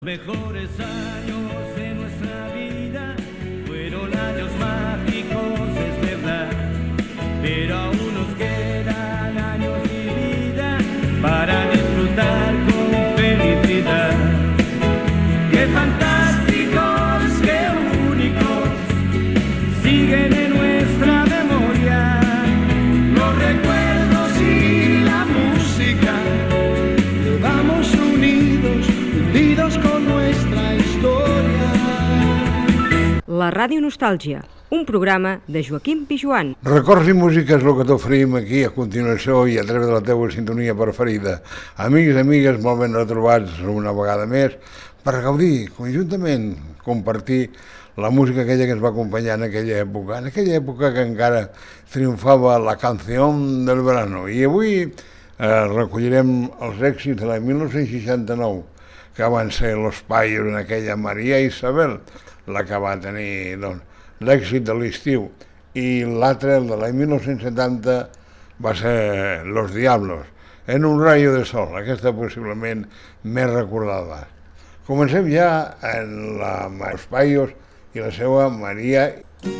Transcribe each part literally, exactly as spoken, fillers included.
Mejores años de nuestra vida fueron años mágicos, es verdad, pero aún nos quedan años de vida para disfrutar con felicidad. ¡Qué fantásticos, qué únicos siguen en nuestra memoria! Los recuerdos y la música, vamos unidos, unidos con nuestra historia. La Ràdio Nostàlgia, un programa de Joaquim Pijuan. Records i música és el que t'oferim aquí a continuació i a través de la teua sintonia preferida. Amics i amigues, molt ben retrobats una vegada més per gaudir conjuntament, compartir la música aquella que ens va acompanyar en aquella època, en aquella època que encara triomfava la canció del verano. I avui eh, recollirem els èxits de l'any mil nou-cents seixanta-nou, que van ser Los Payos en aquella Maria Isabel, la que va tenir doncs, l'èxit de l'estiu, i l'altre, el de l'any mil nou-cents setanta, va ser Los Diablos, en un rayo de sol, aquesta possiblement més recordada. Comencem ja en la Los Payos i la seva Maria.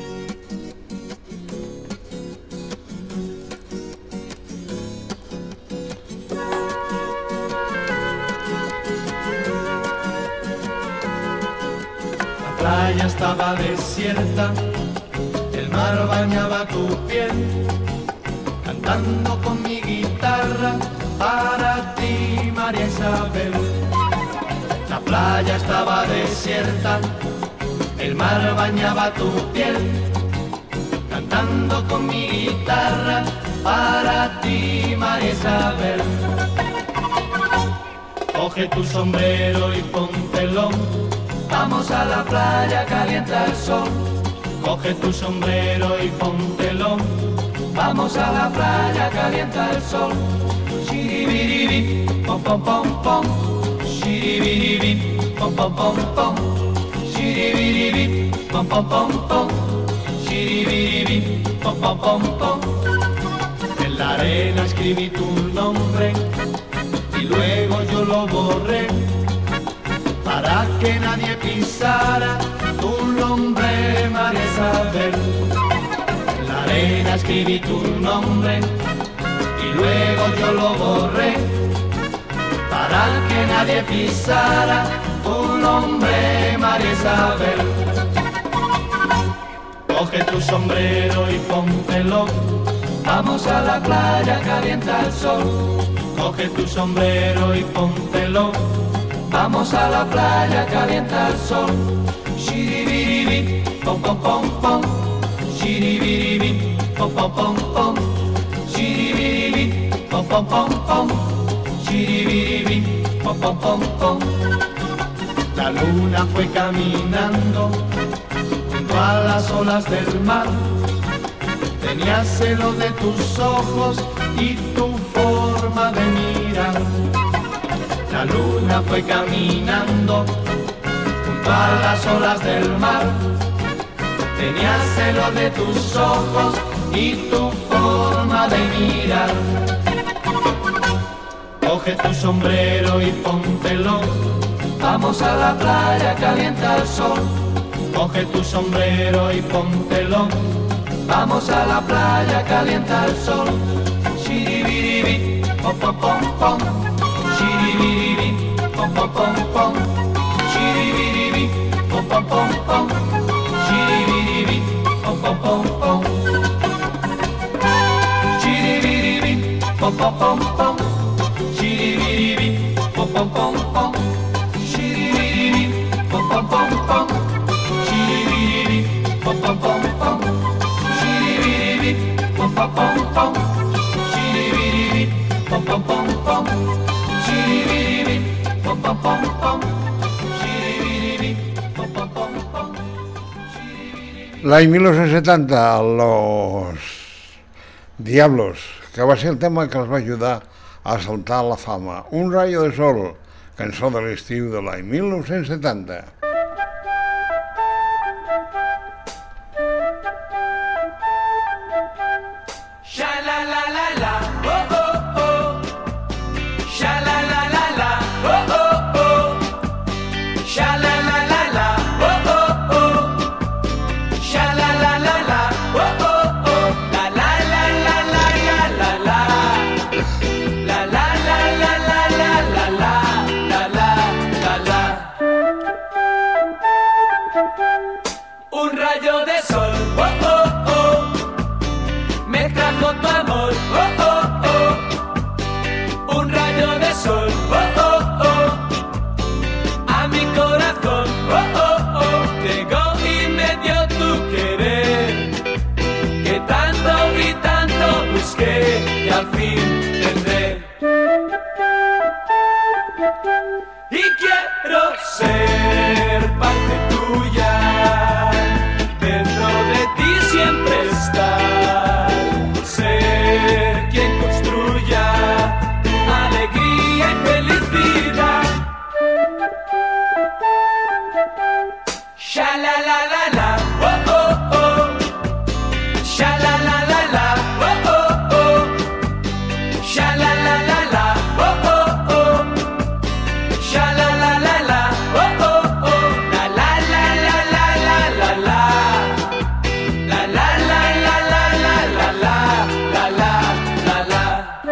La playa estaba desierta, el mar bañaba tu piel, cantando con mi guitarra para ti, María Isabel. La playa estaba desierta, el mar bañaba tu piel, cantando con mi guitarra para ti, María Isabel. Coge tu sombrero y póntelo, vamos a la playa, calienta el sol. Coge tu sombrero y póntelo, vamos a la playa, calienta el sol. Shiribiribi, pom pom pom pom. Shiribiribi, pom pom pom pom. Shiribiribi, pom pom pom pom. Shiribiribi, pom pom pom pom. En la arena escribí tu nombre y luego yo lo borré, para que nadie pisara tu nombre, María Isabel. En la arena escribí tu nombre y luego yo lo borré, para que nadie pisara tu nombre, María Isabel. Coge tu sombrero y póntelo, vamos a la playa, calienta el sol. Coge tu sombrero y póntelo, vamos a la playa, calienta el sol. Shiribiribi, pom pom pom pom. Shiribiribi, pom pom pom pom. Shiribiribi, pom pom pom pom. Shiribiribi, pom pom pom pom. La luna fue caminando junto a las olas del mar, tenía celo de tus ojos y tu forma de mirar. La luna fue caminando junto a las olas del mar, tenía celo de tus ojos y tu forma de mirar. Coge tu sombrero y póntelo, vamos a la playa, calienta el sol. Coge tu sombrero y póntelo, vamos a la playa, calienta el sol. Shiribiribi, pom pom pom pom. Shiribiribi, pom pom pom pom. Shiribiribi, pom pom pom pom. Shiribiribi, pom pom pom pom. Shiribiribi, pom pom pom pom. Shiribiribi, pom pom pom pom. Shiribiribi, pom pom pom pom. Shiribiribi, pom pom pom pom. Shiribiribi, pom pom pom pom. Shiribiribi, pom pom pom pom. Shiribiribi, pom pom pom pom. Shiribiribi, pom pom pom pom. L'any mil nou-cents setanta, Los Diablos, que va ser el tema que els va ajudar a saltar la fama. Un rayo de sol, cançó de l'estiu de l'any mil nou-cents setanta. Sha-la-la-la-la, oh oh oh. Sha-la-la-la-la, oh oh oh. Sha la la la la, oh oh oh. Sha la la la la, oh oh oh. La la la la la la la la. La la la la la la la la. La la la la. Un rayo de sol, oh oh oh. Me trajo tu amor, oh oh oh. Un rayo de sol, oh oh oh. A mi corazón, oh oh oh. Llegó y me dio tu querer, que tanto y tanto busqué y al fin tendré. Y quiero ser parte tuya, dentro de ti siempre estar, ser quien construya tu alegría y felicidad. Sha la la la la, oh oh oh. Sha la la la la, oh oh oh. Sha la la la la, oh oh oh. Sha la la la la, oh oh oh. La la la la la la la la. La la la la la la la la. La la la la.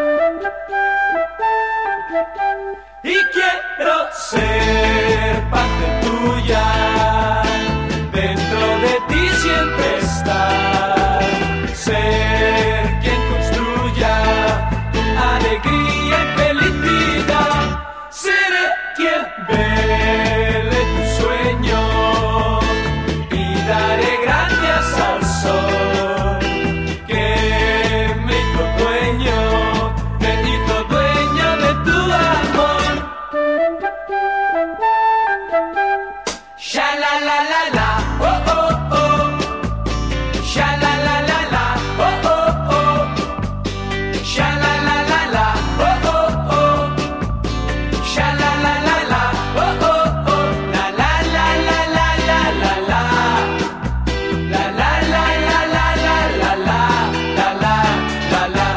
Y quiero ser parte tuya, dentro de ti siempre estar, ser quien construya tu alegría y felicidad. Seré quien vele tu sueño y daré gracias al sol que me hizo dueño, me hizo dueño de tu amor. Sha la la la la, oh oh oh. Sha la la la la, oh oh oh. Sha la la la la, oh oh oh. Sha la la la la, oh oh oh. La la la la la la la la. La la la la la la la la. La la la la.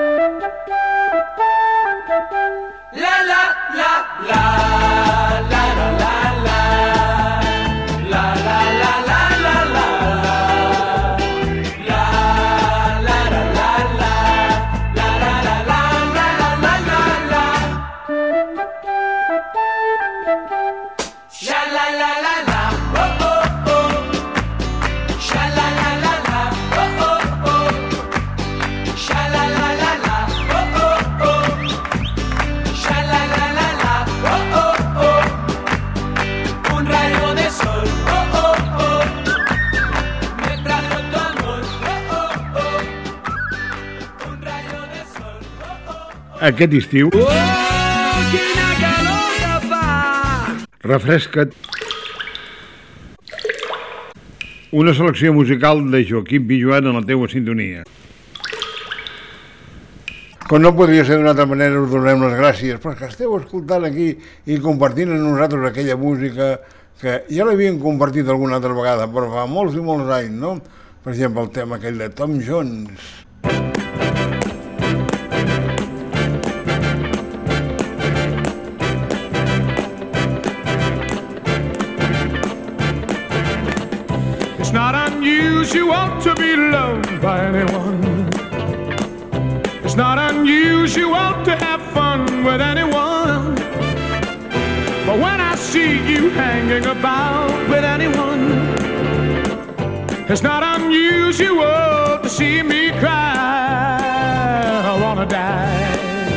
La la la la. La la la la. La la la la la la la. La la la la la. La la la la la la la la. Sha la la la la, oh oh oh. Sha la la la la, oh oh oh. Sha la la la la, oh oh oh. Sha la la la la, oh oh oh. Un rayo de sol, oh oh oh. Me trajo tu amor, oh oh oh. Un rayo de sol, oh oh oh. Aquest estiu, Oh, quina calor que fa! refresca't. Una selecció musical de Joaquim Vijuet en la teua sintonia. Com no podria ser d'una altra manera, us donem les gràcies perquè esteu escoltant aquí i compartint amb nosaltres aquella música que ja l'havien compartit alguna altra vegada, però fa molts i molts anys, no? Per exemple, el tema aquell de Tom Jones. It's not unusual to be loved by anyone. It's not unusual to have fun with anyone. But when I see you hanging about with anyone, it's not unusual to see me cry. I wanna die.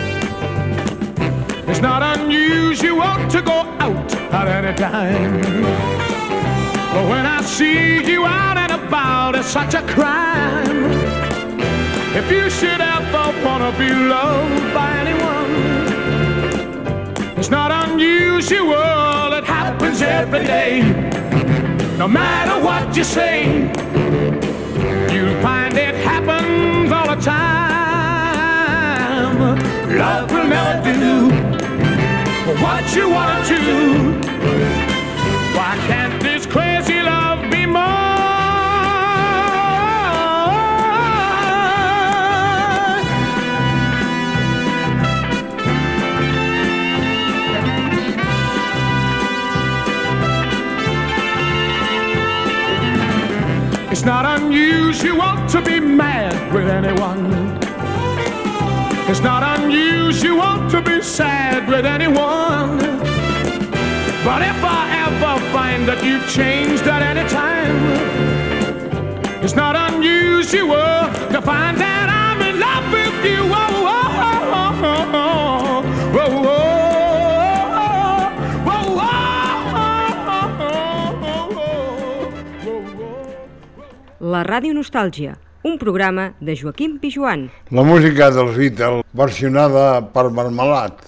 It's not unusual to go out at any time. But when I see you out and about, it's such a crime. If you should ever wanna be loved by anyone, it's not unusual, it happens every day. No matter what you say, you'll find it happens all the time. Love will never do what you wanna do. Why can't this crazy love be more? It's not unusual to be mad with anyone. It's not unusual to be sad with anyone. But if I ever find that you've changed at any time, it's not unusual to find that I'm in love with you. Oh, oh, oh, oh, oh, oh, oh. La Ràdio Nostàlgia, un programa de Joaquim Pijuan. La música dels Beatles, versionada per Marmelat.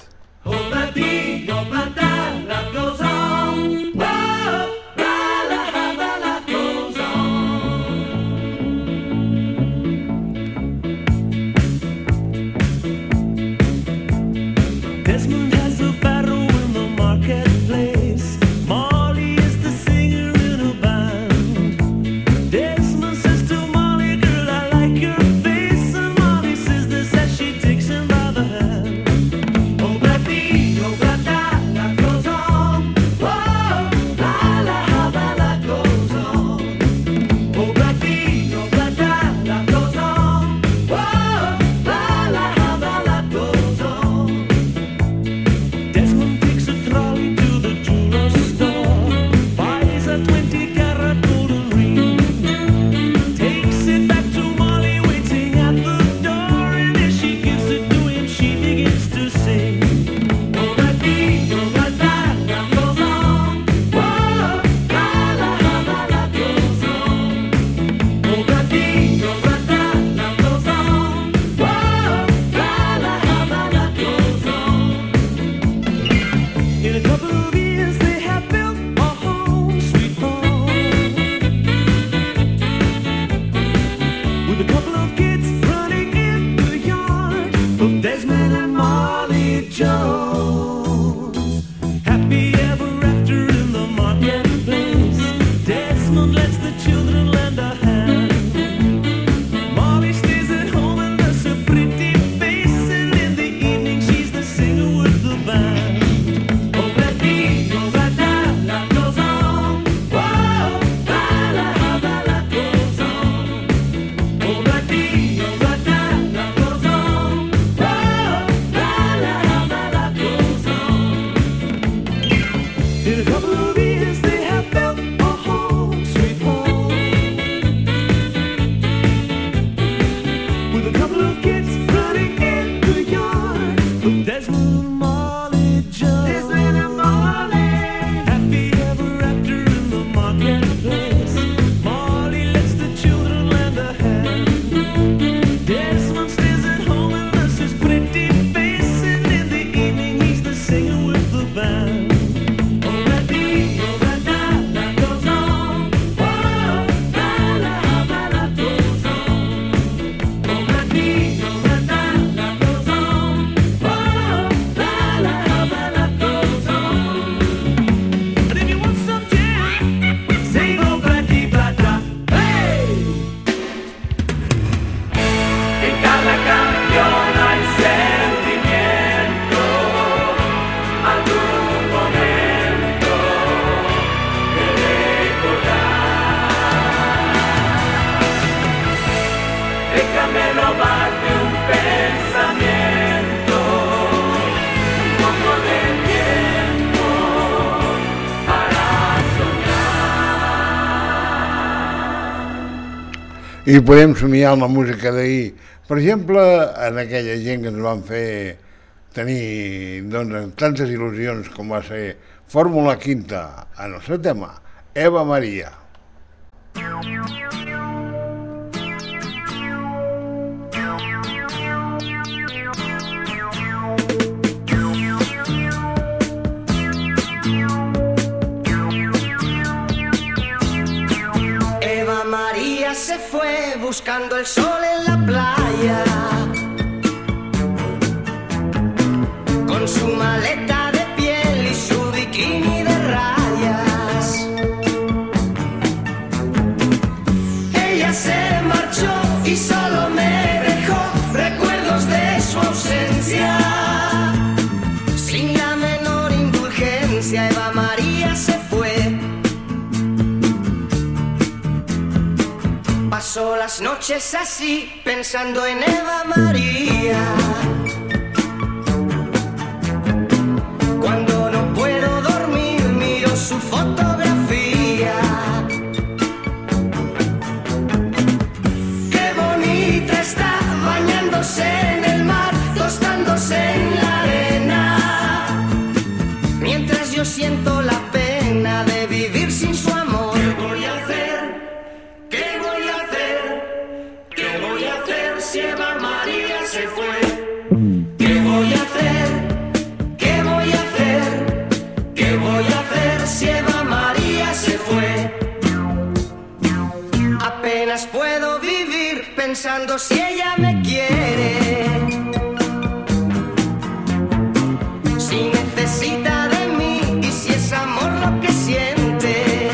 I podem somiar amb la música d'ahir. Per exemple, en aquella gent que ens van fer tenir doncs, tantes il·lusions com va ser Fórmula Quinta, en el seu tema, Eva Maria. Se fue buscando el sol en la playa, con su maleta de piel y su bikini de rayas. Ella se marchó y solo me dejó recuerdos de su ausencia. Sin la menor indulgencia, Eva María se fue. las noches así, pensando en Eva María. Cuando no puedo dormir, miro su fotografía. Qué bonita está, bañándose en el mar, tostándose en la arena. Mientras yo siento la pena de vivir sin su amor. ¿Qué voy a hacer? ¿Qué voy a hacer? ¿Qué voy a hacer si Eva María se fue? ¿Qué voy a hacer? ¿Qué voy a hacer? ¿Qué voy a hacer si Eva María se fue? Apenas puedo vivir pensando si ella me quiere. Si necesita de mí y si es amor lo que siente.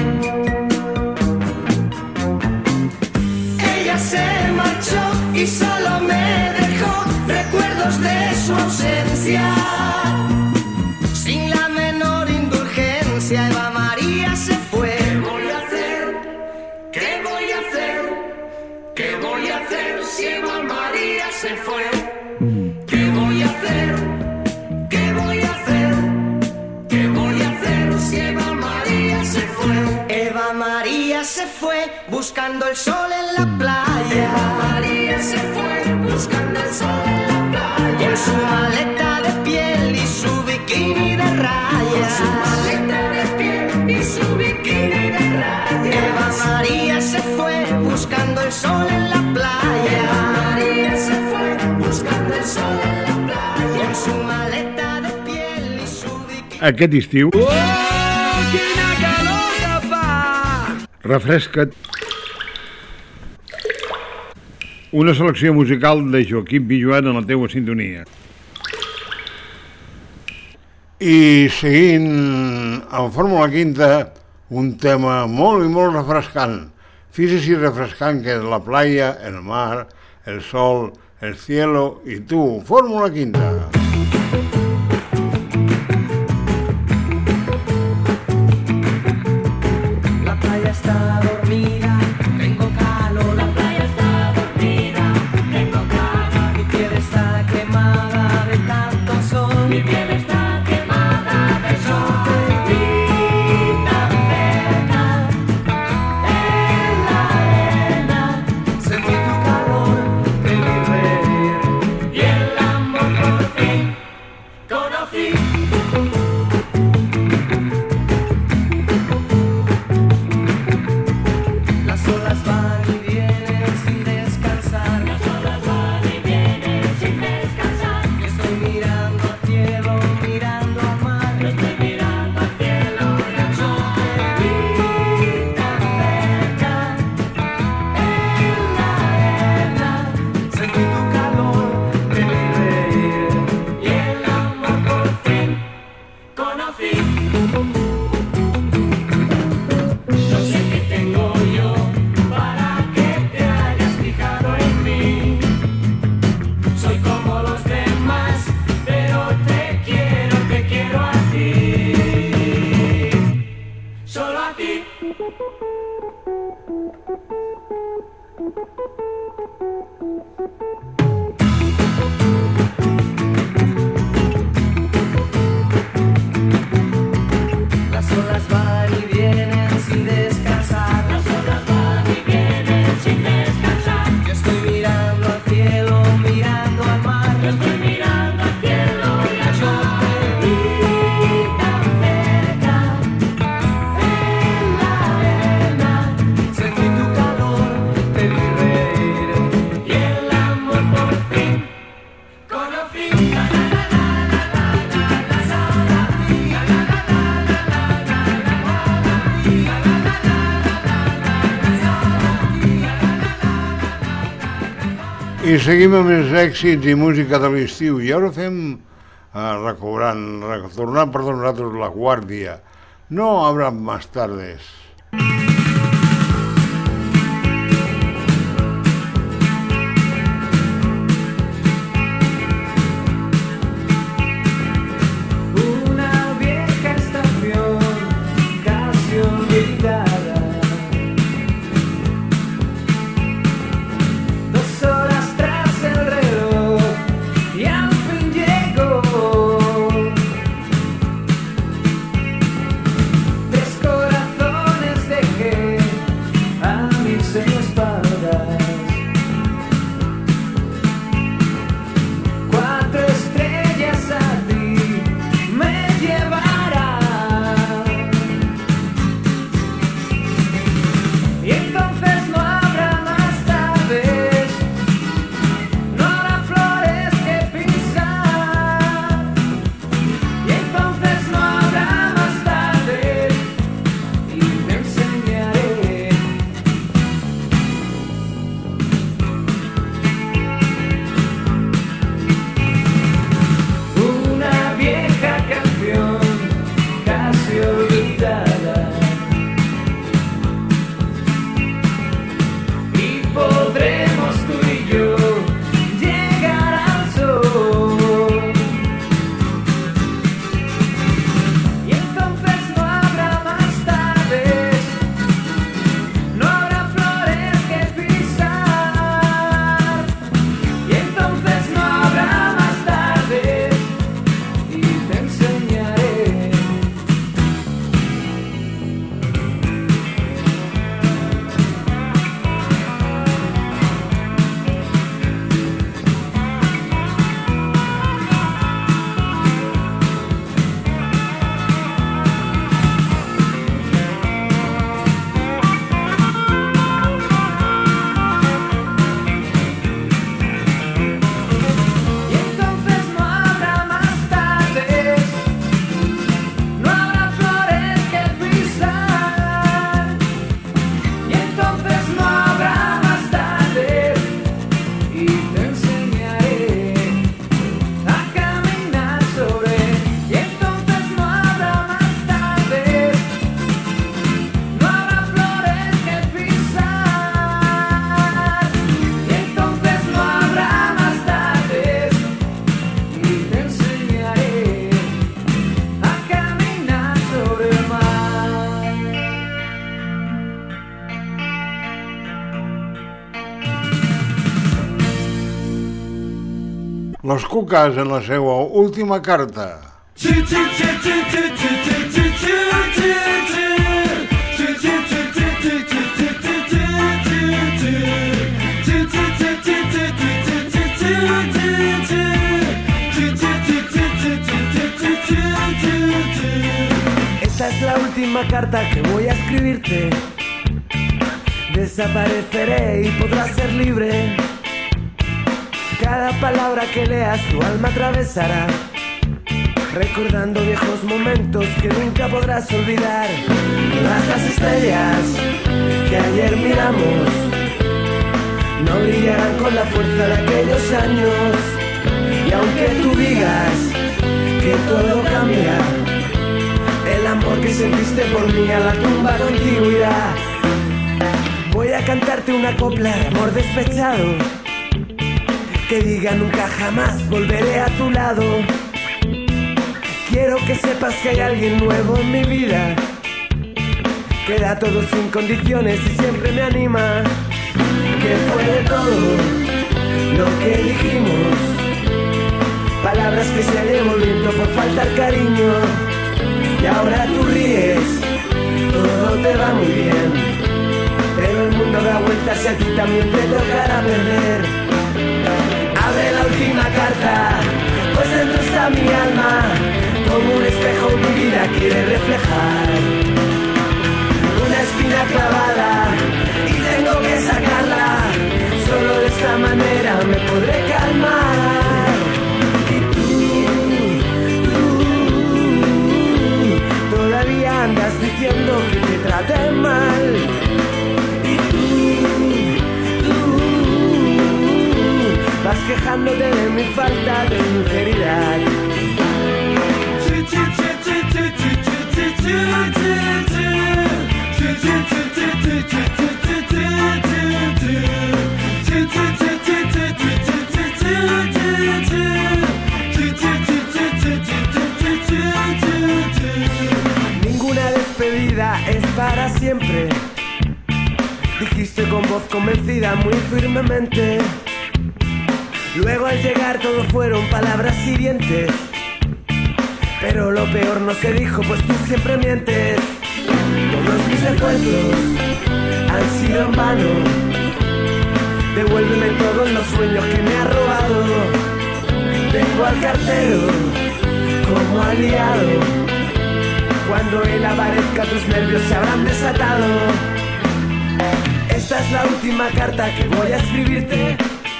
Ella se marchó y solo me dejó recuerdos de su ausencia. Sin la menor indulgencia, Eva María se fue. ¿Qué voy a hacer? ¿Qué voy a hacer? ¿Qué voy a hacer si Eva María se fue? ¿Qué voy a hacer? ¿Qué voy a hacer? ¿Qué voy a hacer si Eva María se fue? Eva María se fue buscando el sol en la playa. Eva María se fue buscando el sol en la playa. Con su maleta de piel y su bikini de rayas. Con su maleta de piel y su bikini de rayas. Eva María se fue buscando el sol en la playa. Eva María se fue buscando el sol en la playa. Con su maleta de piel y su bikini. Aquest estiu, Oh, quina calor que fa! refresca't. Una selecció musical de Joaquim Villuet en la teua sintonia. I seguint en Fórmula Quinta, un tema molt i molt refrescant. Fíjese si refrescant que és la playa, el mar, el sol, el cielo y tú. Fórmula Quinta. La playa está dormida, tengo calor. La playa está dormida, tengo calor. Mi piel está quemada de tanto sol. Mi piel está quemada del sol. Vi tan cerca en la arena, sentí tu calor, te vi reír y el amor por fin conocí. Las olas van y vienen sin descansar. Las olas van y vienen sin descansar. Yo estoy mirando al cielo, mirando al mar. Yo estoy mirando al cielo y al sol. Te vi tan cerca en la arena. Sentí tu calor, te vi reír y el amor por fin conocí. No sé qué tengo yo para que te hayas fijado en mí. Soy como los demás, pero te quiero, te quiero a ti. Solo a ti. Las olas van y vienen sin descansar. Las olas van y vienen sin descansar. Yo estoy mirando al cielo, mirando al mar. Yo estoy mirando al cielo y al mar. Te vi tan cerca en la arena. Sentí tu calor, te vi reír y el amor por fin conocí. La, la, la, la, la, la, la, la, la, I seguim amb els èxits i música de l'estiu. I ara fem, eh, recobrant, retornant per nosaltres La Guàrdia. No habrá más tardes. Una vieja estación casi olvidada. Los Cucas en la seva última carta. Esta es la última carta que voy a escribirte. Desapareceré y podrás ser libre. Cada palabra que leas tu alma atravesará, recordando viejos momentos que nunca podrás olvidar. Todas las estrellas que ayer miramos no brillarán con la fuerza de aquellos años. Y aunque tú digas que todo cambia, el amor que sentiste por mí a la tumba contigo irá. Voy a cantarte una copla de amor despechado, que diga nunca jamás volveré a tu lado. Quiero que sepas que hay alguien nuevo en mi vida, que da todo sin condiciones y siempre me anima. Que fue de todo lo que dijimos, palabras que se llevan viento por faltar cariño. Y ahora tú ríes, todo te va muy bien, pero el mundo da vueltas y a ti también te tocará perder. Abre la última carta, pues dentro está mi alma, como un espejo mi vida quiere reflejar. Una espina clavada y tengo que sacarla, solo de esta manera me podré calmar. Y tú, tú, todavía andas diciendo que te traté mal. Y tú, tú, vas quejándote de mi falta de sinceridad. Ninguna despedida es para siempre, dijiste con voz convencida muy firmemente. Luego al llegar todo fueron palabras hirientes, pero lo peor no se dijo, pues tú siempre mientes. Todos mis recuerdos han sido en vano, devuélveme todos los sueños que me has robado. Tengo al cartero como aliado, cuando él aparezca tus nervios se habrán desatado. Esta es la última carta que voy a escribirte.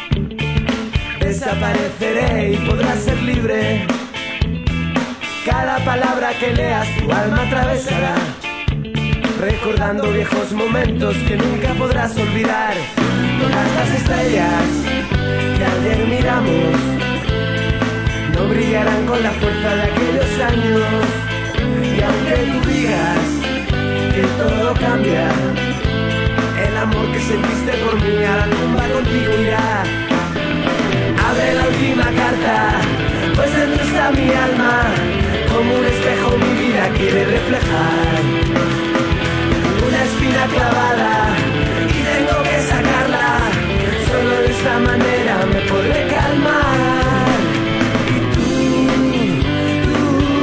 Desapareceré y podrás ser libre. Cada palabra que leas tu alma atravesará, recordando viejos momentos que nunca podrás olvidar. Todas las estrellas que ayer miramos no brillarán con la fuerza de aquellos años. Y aunque tú digas que todo cambia, el amor que sentiste por mí a la tumba contigo irá. Abre la última carta, pues dentro está mi alma, como un espejo mi vida quiere reflejar. Una espina clavada y tengo que sacarla, solo de esta manera me podré calmar. Y tú,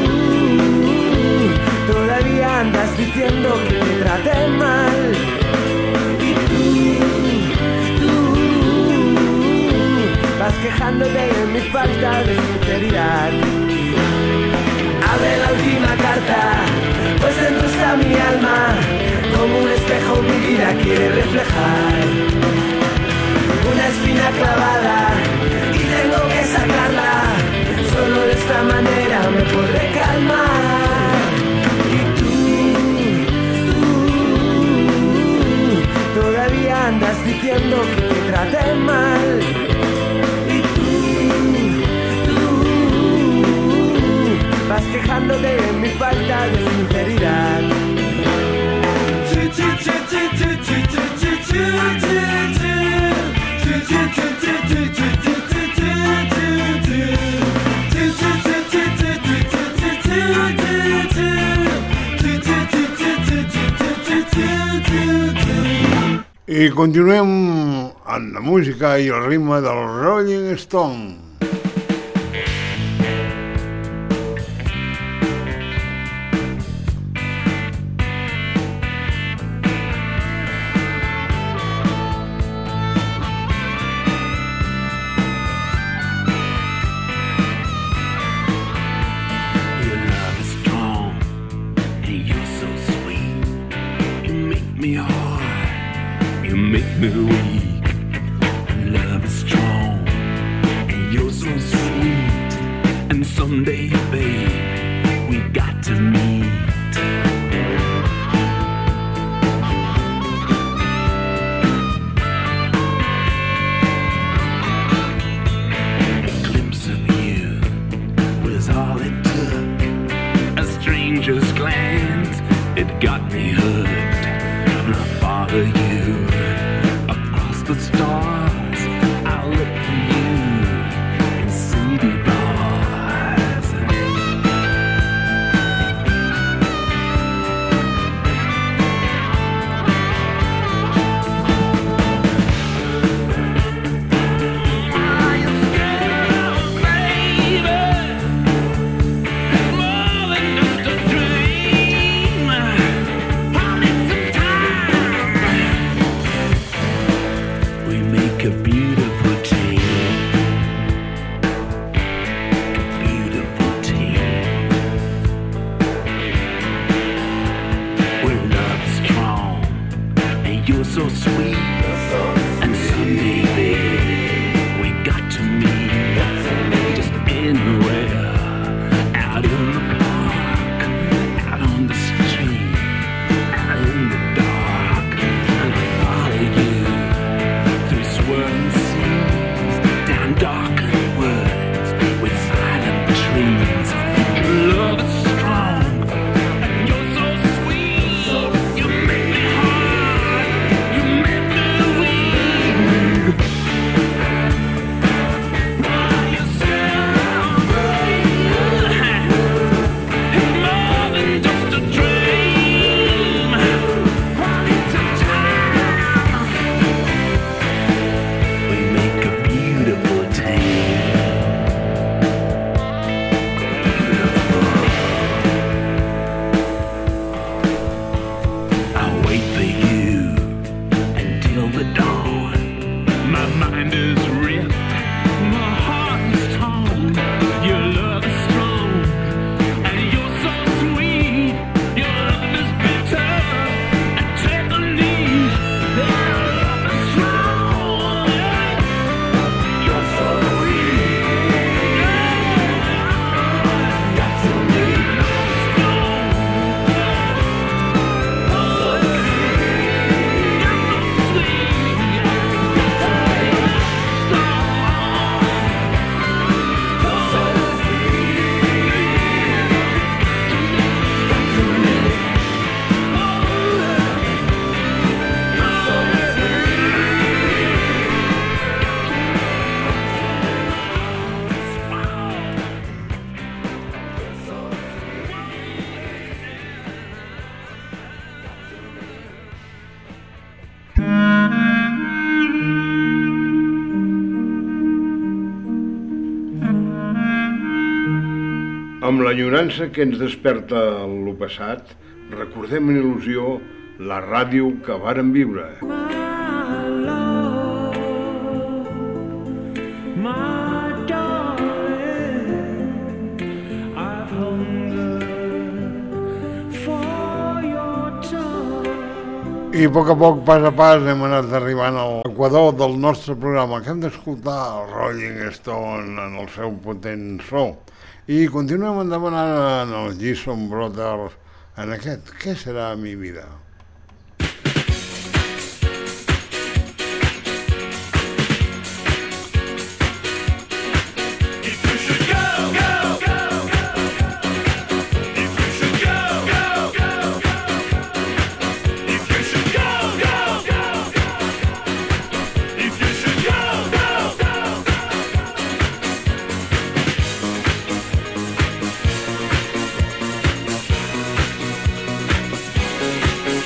tú, todavía andas diciendo que te traté mal. Y tú, tú, vas quejándote de mi falta de sinceridad. Abre la última carta, pues dentro está mi alma, como un espejo mi vida quiere reflejar. Una espina clavada y tengo que sacarla, solo de esta manera me podré calmar. Y tú, tú, todavía andas diciendo que te traté mal. Y tú, tú, vas quejándote de mi falta de sinceridad. I continuem amb la música i el ritme del Rolling Stone. me hard, you make me weak. Love is strong, and you're so sweet. And someday, babe, we got to meet. A glimpse of you was all it took. A stranger's glance, it got me hooked. And I follow you across the stars. I'll look for you in city bars. Are you scared, baby? It's more than just a dream. I need some time. We make a beautiful team. A beautiful team. We're love strong, and you're so sweet. And someday, babe, we got to meet. Just anywhere, out in the park, out on the street, out in the dark. And I follow you through swirling seas, down darkened woods with silent trees. Love is strong, and you're so sweet. You make me hard, you make me weak. Are you strong, baby? It's more than just a dream. I need some time. We make a beautiful team. Beautiful. I'll wait for you until the dawn. My mind is ripped, my heart is torn. Your love is strong, and you're so sweet. Your love is bitter and take a knee. Your love is strong, you're so sweet. Got to meet. Strong, oh, you're so Amb l'enyorança que ens desperta lo passat, recordem amb il·lusió la ràdio que vàrem viure. I a poc a poc, pas a pas, hem anat arribant a l'equador del nostre programa, que hem d'escoltar el Rolling Stone en el seu potent so. I continuem demanant en els Jason Brothers en aquest Què serà mi vida? If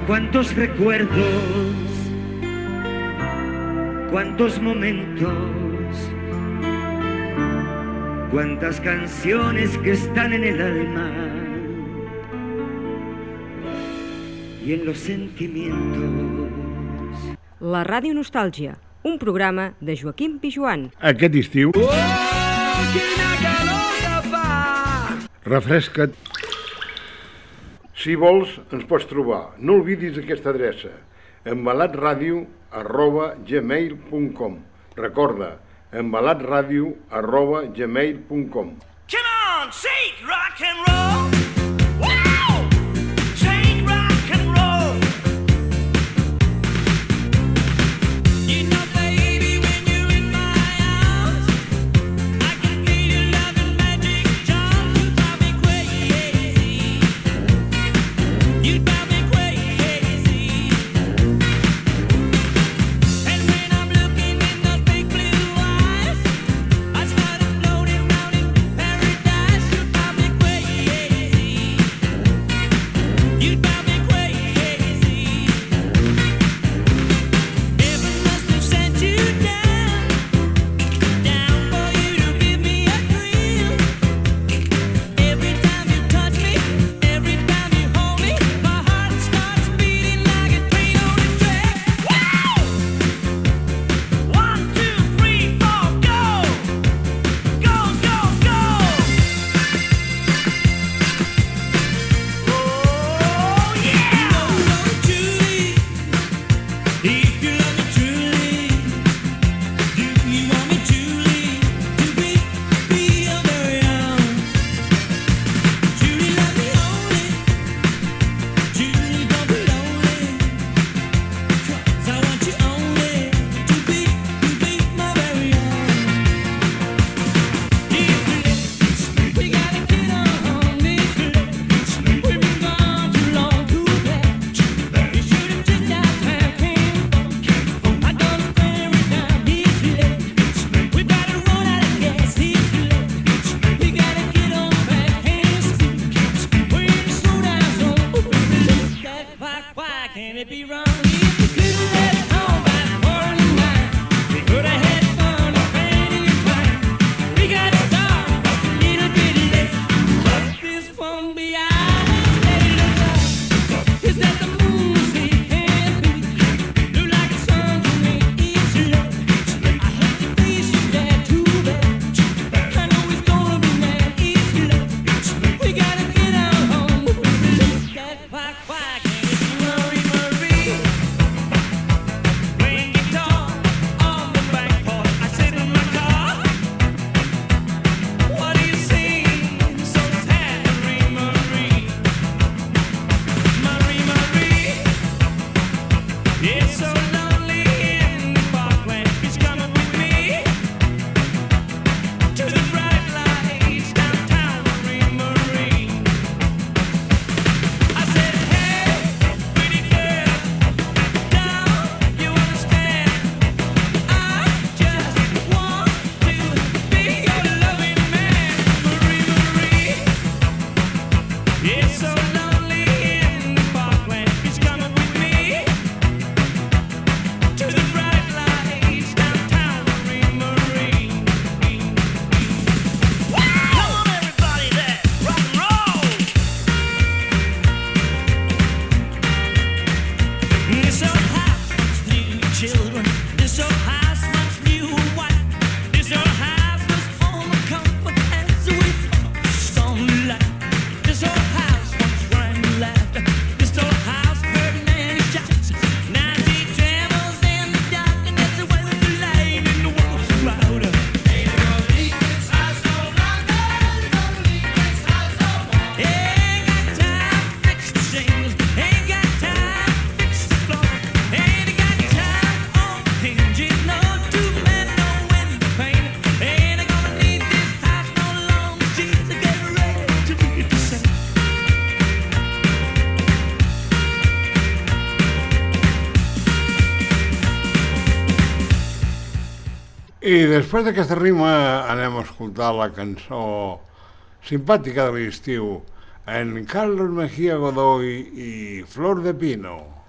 Cuántos recuerdos, cuántos momentos, cuántas canciones que están en el alma y en los sentimientos. La Ràdio Nostàlgia, un programa de Joaquim Pijuan. Aquest estiu... Oh, quina calor que fa! Refresca't. Si vols, ens pots trobar. No oblidis aquesta adreça. embalatradio arroba gmail punt com. Recorda, embalatradio arroba gmail punt com. Come on, shake, rock and roll. Wow! Shake, rock and roll. You know, baby, when you're in my arms, I can feel your love and magic charm. You drive me crazy. You drive me crazy. And when I'm looking in those big blue eyes, I start floating down in paradise. You drive me crazy. You drive me crazy. Heaven must have sent you down, down for you to give me a thrill. Every time you touch me, every time you hold me, my heart starts beating like a train on a track. Wow! One, two, three, four, go! Go, go, go! Oh, yeah! Julie, if you love me truly, do you want me truly to be, be your very own? Julie, love me only. Julie, don't be lonely. 'Cause I want you only to be, to be my very own. We gotta get on this love. We've been gone too long, too bad. You should have just asked where I came from. I done spent it down this late. We gotta run out of gas this late. We gotta get on back and speak. We're in the slow down zone. That why, why can't it be wrong? If we could've let it home by four in the night, we could've had fun and painted it fine. We gotta start a little bit late. But this won't be our state of life. Is that the moon we can't be? Look like the sun to me each love. I hate to face you there too bad. I know it's gonna be mad each love. We gotta get out home. That why, why can't it be Marie, Marie? Playing guitar on the back porch. I sit in my car. What do you sing? So sad, Marie, Marie. Marie, Marie. It's so lonely in the parkland. It's coming with me to the bright lights downtown, Marie, Marie. I said, hey, pretty girl, don't you understand? I just want to be your loving man, Marie, Marie. It's so lonely in the parkland. It's coming with me to the bright lights downtown, Marie, Marie. Come on, everybody, there, rock and roll. This old house wants new children. This old house wants new wife. This old house was home of comfort as we focused on life. This old house wants rhyme and laughter. This old house heard many shots. Now she trembles in the dark, and that's the way the light in the walls louder. Ain't gonna leave this house no longer. Ain't gonna leave this house no more. Ain't got time to fix the shingles. Ain't got time to fix the floor. Ain't got time on the hinges. No two men know when to paint it. Ain't gonna need this house no longer. She's getting ready to be the same. I després d'aquesta rima anem a escoltar la cançó simpàtica de l'estiu en Carlos Mejía Godoy i Flor de Pino.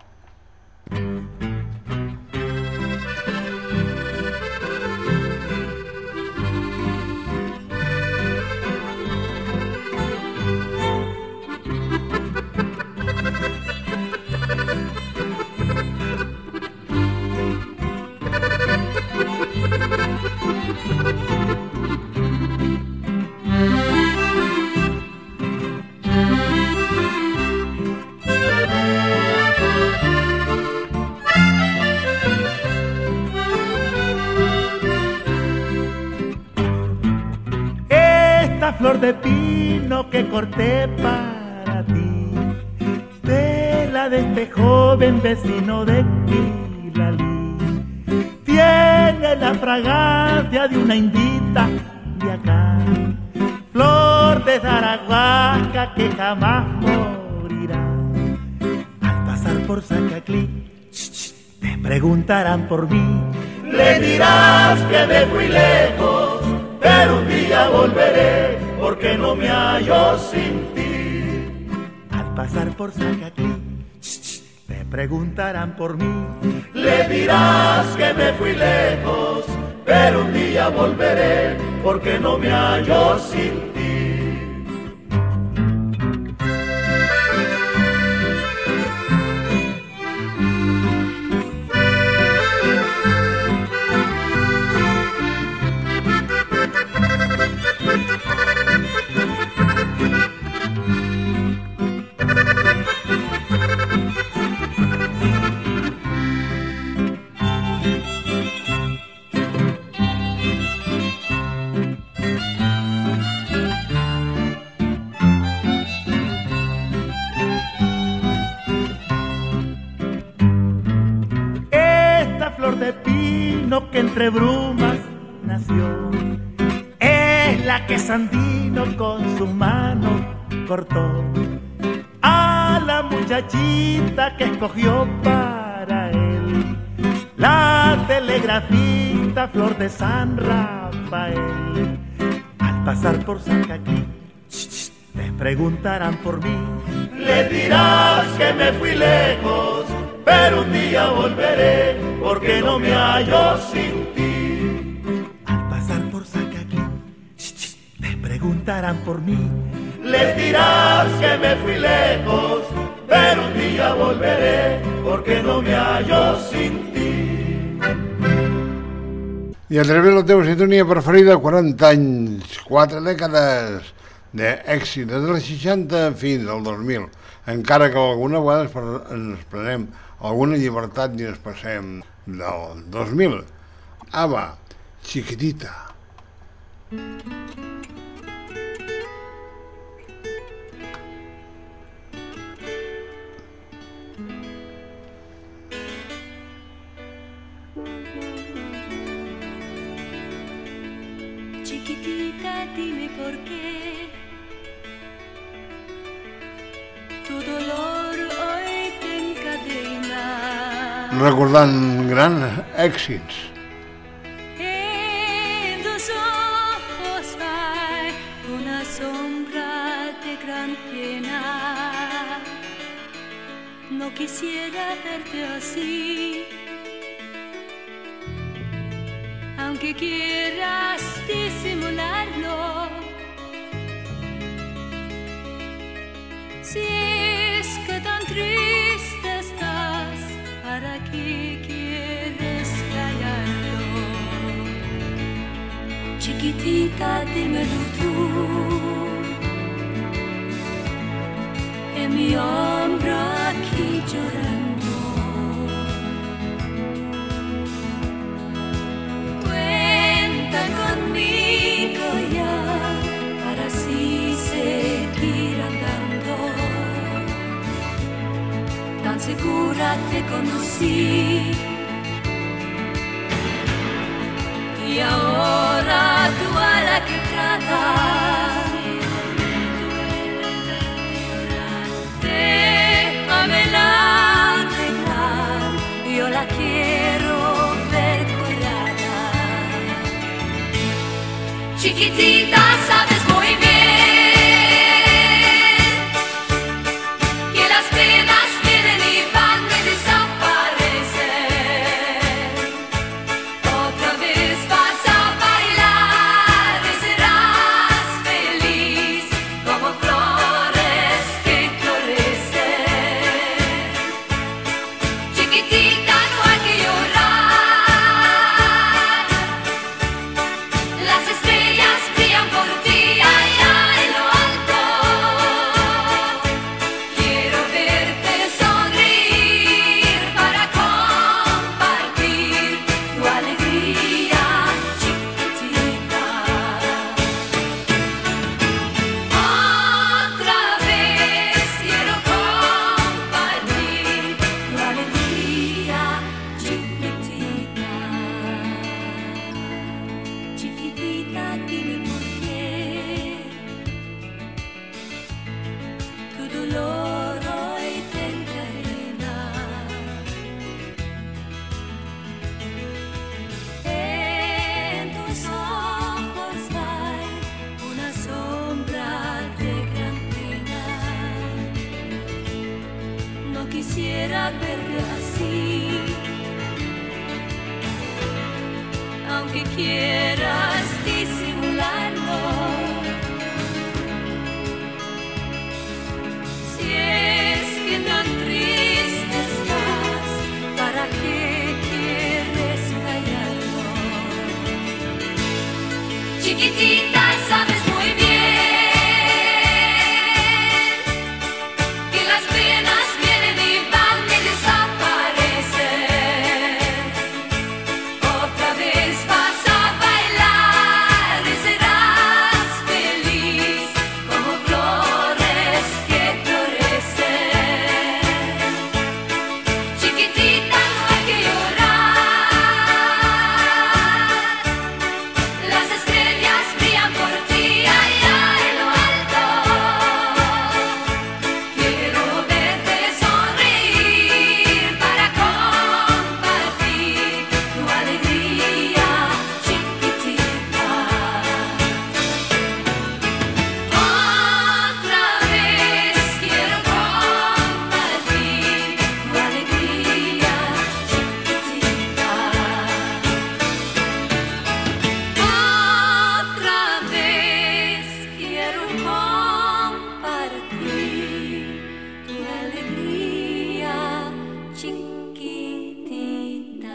Flor de pino que corté para ti, tela de este joven vecino de Quilalí, tiene la fragancia de una indita de acá, flor de Zarahuaca que jamás morirá. Al pasar por Zacaclí, te preguntarán por mí, le dirás que me fui lejos, pero un día volveré, porque no me hallo sin ti. Al pasar por Zacaclí, te preguntarán por mí, le dirás que me fui lejos, pero un día volveré, porque no me hallo sin ti. Que entre brumas nació, es la que Sandino con su mano cortó a la muchachita que escogió para él, la telegrafista Flor de San Rafael. Al pasar por Zacaclí, te preguntarán por mí, le dirás que me fui lejos, pero un día volveré, porque no me hallo sin ti. Al pasar por Zacaclí, te preguntarán por mí, les dirás que me fui lejos, pero un día volveré, porque no me hallo sin ti. I a través de la teva sintonia preferida, quaranta anys, quatre dècades d'èxit, des dels seixanta fins al dos mil, encara que alguna vegada ens prenem alguna llibertat i ens passem del dos mil. Ava, Chiquitita. Chiquitita, dime por qué tu dolor hoy te encadena. Recordant grans èxits. En tus ojos hay una sombra de gran pena. No quisiera verte así, aunque quieras disimularlo. Si es que tan triste estás, ¿para qué quieres callarlo? Chiquitita, dímelo tú, en mi hombro aquí llorando. Cuenta conmigo ya, para así seguir andando. Tan segura te conocí, y ahora tú a la quebrada. Déjamela arreglar, yo la quiero ver curada. Chiquitita, sabes muy bien que las penas vienen y van de desaparecer. dolor hoy te encadena. En tus ojos hay una sombra de gran pena. No quisiera verte así, aunque quieras disimularlo. Si es que tan triste estás, ¿para qué quieres callarlo? Chiquitita, sabes muy bien que las penas vienen y van y desaparecen. Otra vez vas a bailar y serás feliz como flores que florecen. Chiquitita, no hay que llorar, las estrellas brillan por ti allá en lo alto. Quiero verte sonreír para compartir tu alegría, chiquitita. Otra vez quiero compartir tu alegría, chiquitita. Otra vez quiero compartir tu alegría, chiquitita.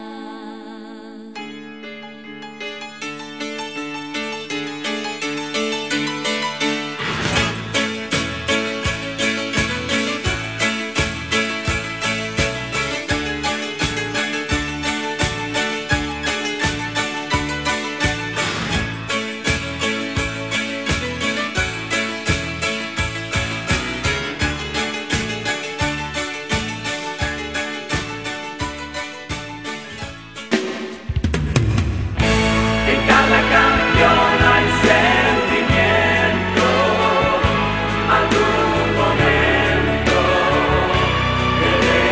En cada canción hay sentimiento, algún momento que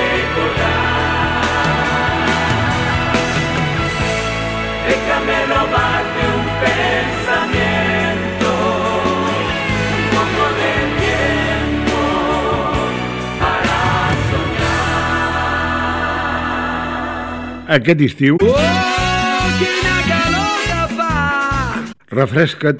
recordar. Déjame robarte un pensamiento, un poco de tiempo para soñar. Aquest estiu, Oh, quina calor que fa! refresca't.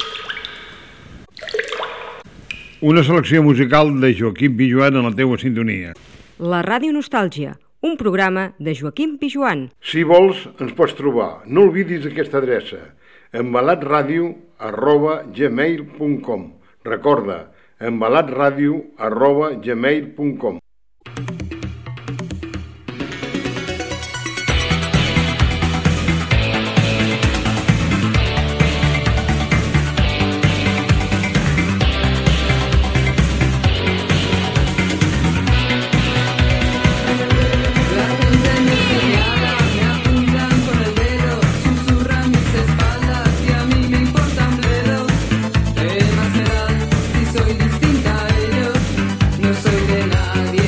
Una selecció musical de Joaquim Pijuan en la teua sintonia. La Ràdio Nostàlgia, un programa de Joaquim Pijuan. Si vols, ens pots trobar. No oblidis aquesta adreça, embalatradio arroba gmail punt com. Recorda, embalatradio arroba gmail punt com. La gente me señala, me apuntan con el dedo, susurran mis espaldas y a mí me importa un bledo. ¿Qué más me da si soy distinta a ellos? No soy de nadie.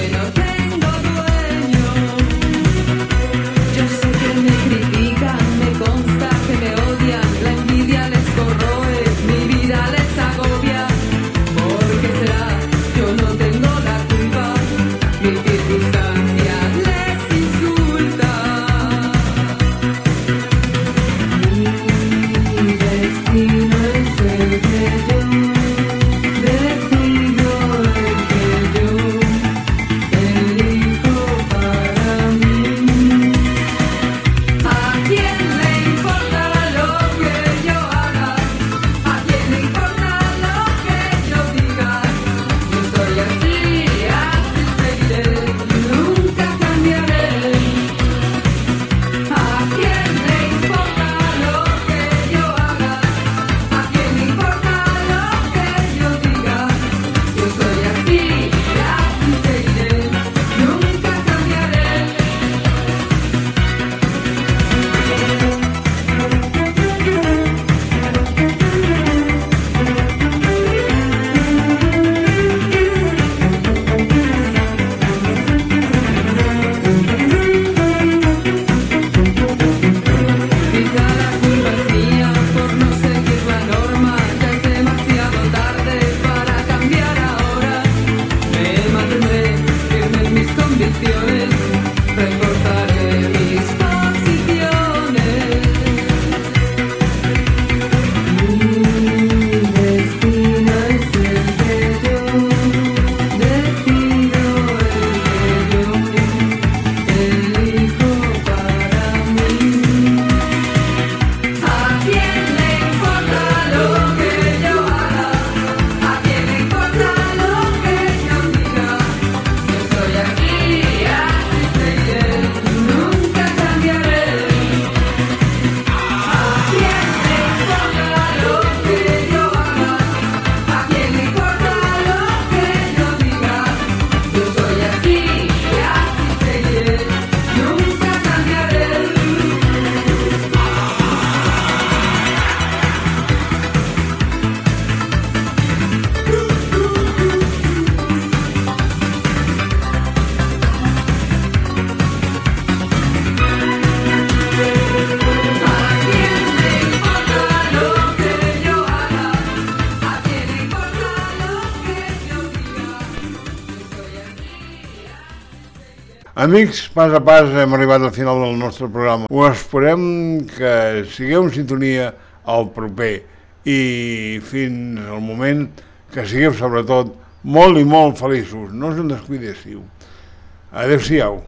Amics, pas a pas hem arribat al final del nostre programa. Us esperem que sigueu en sintonia al proper i fins al moment que sigueu sobretot molt i molt feliços. No us en descuidéssiu. Adéu-siau.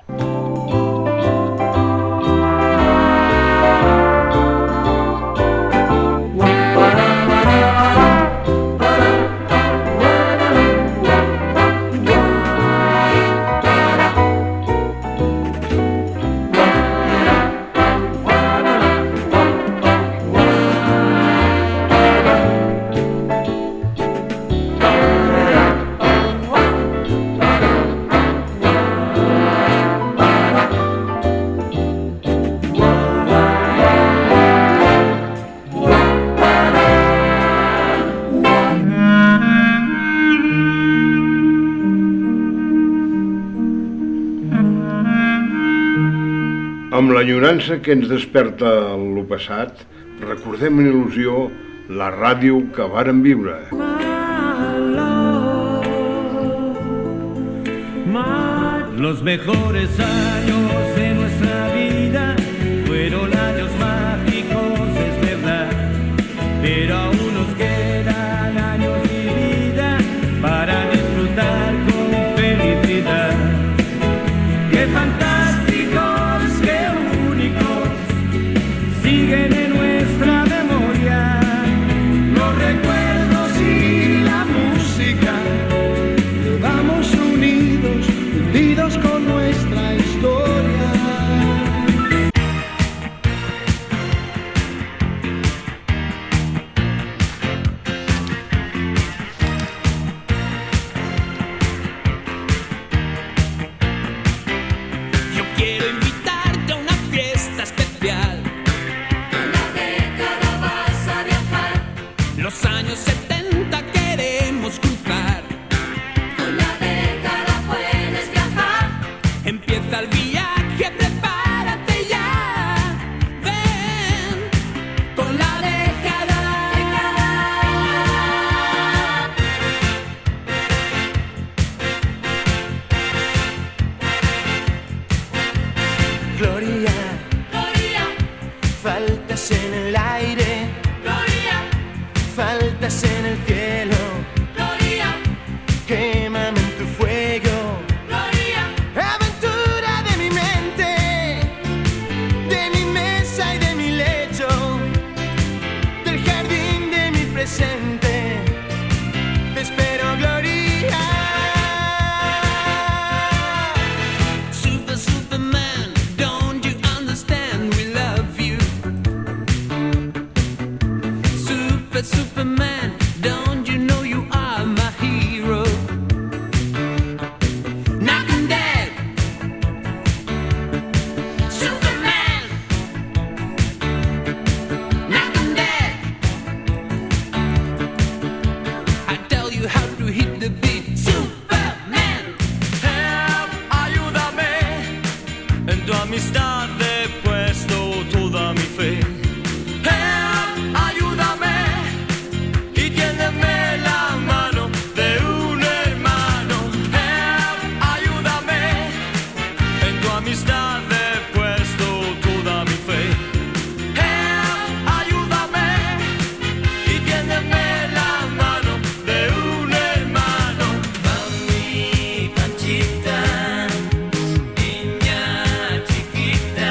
Amb l'enyorança que ens desperta lo passat, recordem en il·lusió la ràdio que vàrem viure. Los mejores años de nuestra vida fueron años mágicos, es verdad, pero aún nos quedan años de vida para disfrutar con felicidad. ¡Qué fantásticos, qué únicos, siguen en nuestra memoria los recuerdos y la música! Vamos unidos, unidos con nuestra historia. Yo quiero invitarte a una fiesta especial. En la década vas a viajar, Los años setenta queremos cruzar. con la década puedes viajar. Empieza el viaje, prepárate ya. Ven con la década. Gloria, Gloria, faltas en el aire, Gloria, faltas en el cielo, Gloria, quémame en tu fuego. Gloria, Aventura de mi mente, de mi mesa y de mi lecho, del jardín de mi presente. Te espero, Gloria. Super, Superman, don't you understand? We love you. Super, Superman, don't you know you are my hero? Knock 'em dead. Superman, knock 'em dead. I tell you how to hit the beat. Superman. Help, ayúdame, en tu amistad he puesto toda mi fe. Help, ayúdame y tiéndeme la mano de un hermano. Help, ayúdame, en tu amistad he puesto toda mi fe. Help, ayúdame y tiéndeme la mano de un hermano. Mami Panchita, niña chiquita.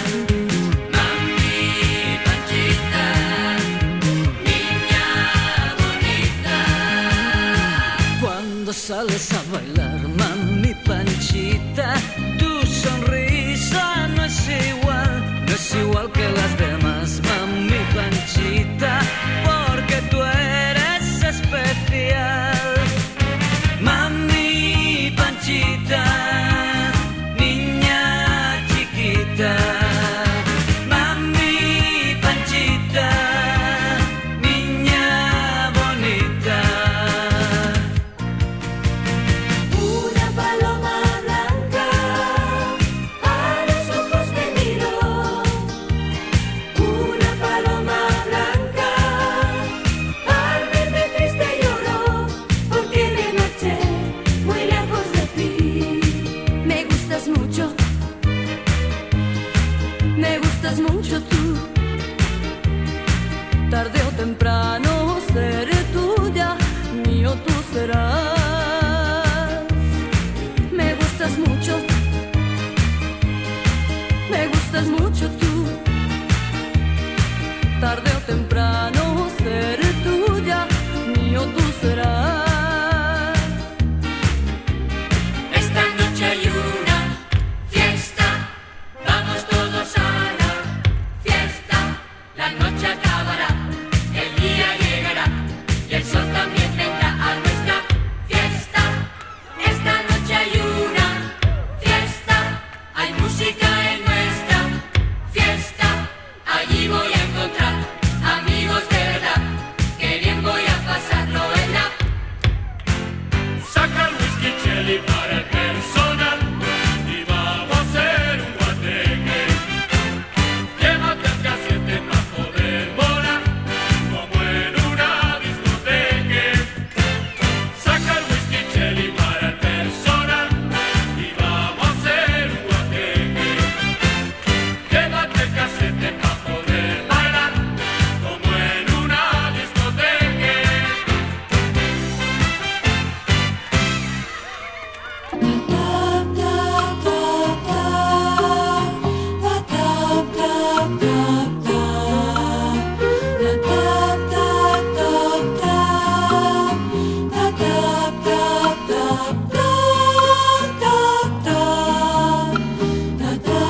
Mami Panchita, niña bonita. Cuando sales a bailar, mami Panchita, tu sonrisa no es igual, no es igual que las demás, mami Panchita, porque tú eres especial. Mami Panchita, niña chiquita. Mami Panchita, niña bonita. una paloma blanca a los ojos te miró. really